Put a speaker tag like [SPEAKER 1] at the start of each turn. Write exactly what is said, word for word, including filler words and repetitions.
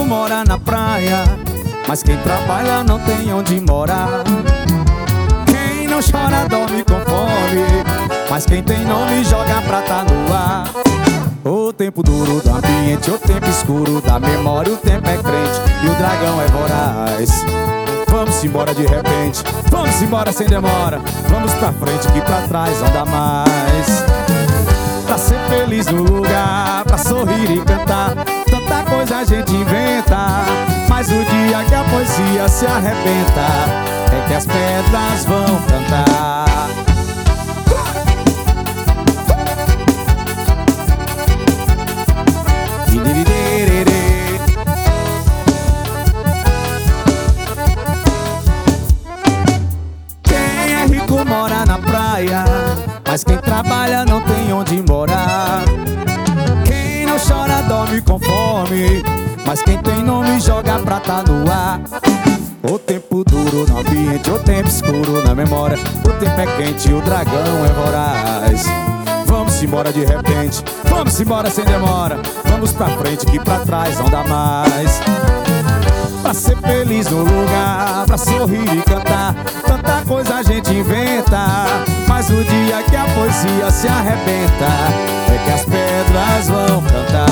[SPEAKER 1] mora na praia, mas quem trabalha não tem onde morar. Quem não chora dorme com fome, mas quem tem nome joga prata no ar. O tempo duro do ambiente, o tempo escuro da memória, o tempo é crente e o dragão é voraz. Vamos embora de repente, vamos embora sem demora. Vamos pra frente que pra trás não dá mais. Pra ser feliz no lugar, pra sorrir e cantar, tanta coisa a gente inventa, mas o dia que a poesia se arrebenta é que as pedras vão cantar. Quem é rico mora na praia, mas quem trabalha não tem onde morar. Quem não chora dorme com fome, mas quem tem nome joga prata no ar. O tempo duro no ambiente, o tempo escuro na memória, o tempo é quente e o dragão é voraz. Vamos embora de repente, vamos embora sem demora. Vamos pra frente que pra trás não dá mais. Pra ser feliz no lugar, pra sorrir e cantar, tanta coisa a gente inventa, mas o dia que a poesia se arrebenta é que as pedras vão cantar.